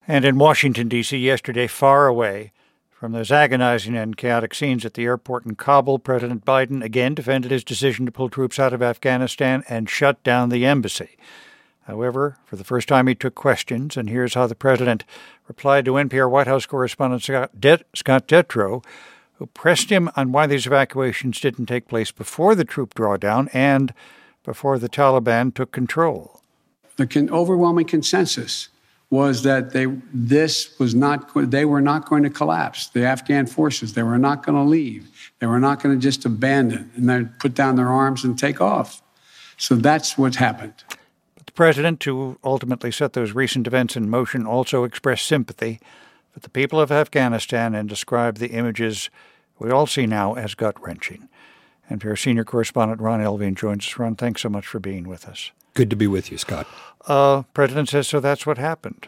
And in Washington, D.C. yesterday, far away from those agonizing and chaotic scenes at the airport in Kabul, President Biden again defended his decision to pull troops out of Afghanistan and shut down the embassy. However, for the first time he took questions, and here's how the president replied to NPR White House correspondent Scott Detrow, who pressed him on why these evacuations didn't take place before the troop drawdown and before the Taliban took control. The overwhelming consensus was that they were not going to collapse. The Afghan forces, they were not going to leave. They were not going to just abandon and then put down their arms and take off. So that's what happened. But the president, who ultimately set those recent events in motion, also expressed sympathy for the people of Afghanistan and described the images we all see now as gut-wrenching. NPR senior correspondent Ron Elving joins us. Ron, thanks so much for being with us. Good to be with you, Scott. President says so that's what happened.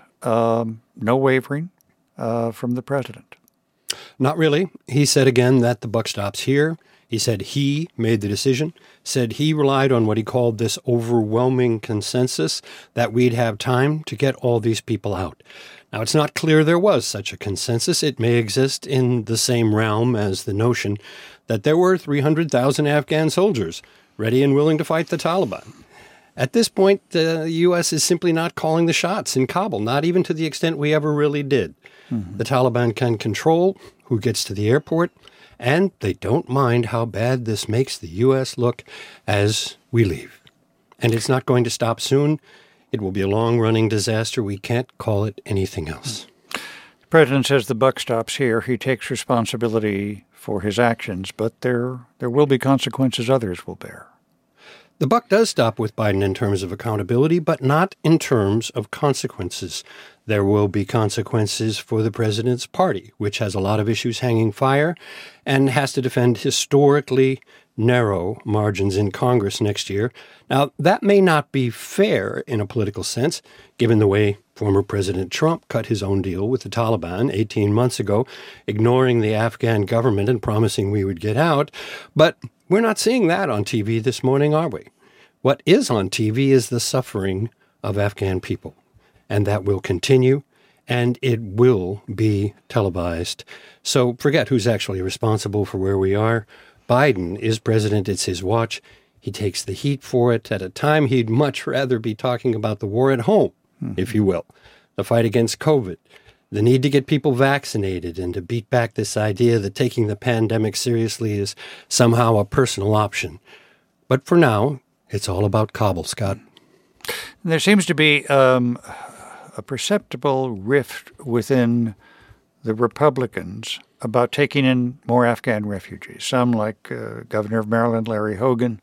No wavering from the president. Not really. He said again that the buck stops here. He said he made the decision, said he relied on what he called this overwhelming consensus that we'd have time to get all these people out. Now, it's not clear there was such a consensus. It may exist in the same realm as the notion that there were 300,000 Afghan soldiers ready and willing to fight the Taliban. At this point, the U.S. is simply not calling the shots in Kabul, not even to the extent we ever really did. Mm-hmm. The Taliban can control who gets to the airport, and they don't mind how bad this makes the U.S. look as we leave. And it's not going to stop soon. It will be a long-running disaster. We can't call it anything else. The president says the buck stops here. He takes responsibility for his actions, but there will be consequences others will bear. The buck does stop with Biden in terms of accountability, but not in terms of consequences. There will be consequences for the president's party, which has a lot of issues hanging fire and has to defend historically narrow margins in Congress next year. Now, that may not be fair in a political sense, given the way former President Trump cut his own deal with the Taliban 18 months ago, ignoring the Afghan government and promising we would get out. But we're not seeing that on TV this morning, are we? What is on TV is the suffering of Afghan people, and that will continue, and it will be televised. So forget who's actually responsible for where we are. Biden is president. It's his watch. He takes the heat for it at a time he'd much rather be talking about the war at home, if you will, the fight against COVID, the need to get people vaccinated and to beat back this idea that taking the pandemic seriously is somehow a personal option. But for now, it's all about Kabul, Scott. There seems to be a perceptible rift within the Republicans about taking in more Afghan refugees. Some, like Governor of Maryland Larry Hogan,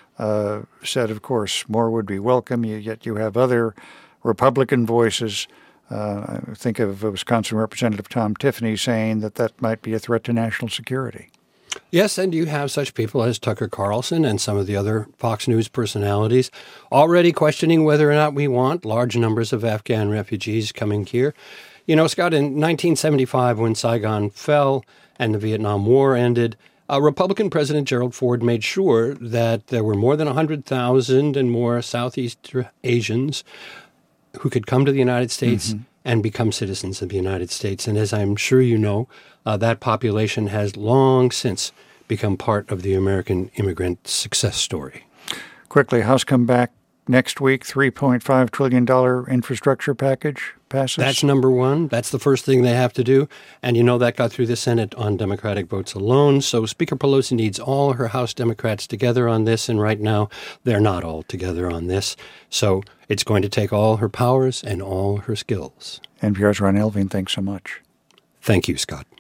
said, of course, more would be welcome, yet you have other Republican voices. I think of Wisconsin Representative Tom Tiffany saying that might be a threat to national security. Yes, and you have such people as Tucker Carlson and some of the other Fox News personalities already questioning whether or not we want large numbers of Afghan refugees coming here. You know, Scott, in 1975, when Saigon fell and the Vietnam War ended, Republican President Gerald Ford made sure that there were more than 100,000 and more Southeast Asians who could come to the United States and become citizens of the United States. And as I'm sure you know, that population has long since become part of the American immigrant success story. Quickly, House come back next week, $3.5 trillion infrastructure package passes? That's number one. That's the first thing they have to do. And you know that got through the Senate on Democratic votes alone. So Speaker Pelosi needs all her House Democrats together on this. And right now, they're not all together on this. So it's going to take all her powers and all her skills. NPR's Ron Elving, thanks so much. Thank you, Scott.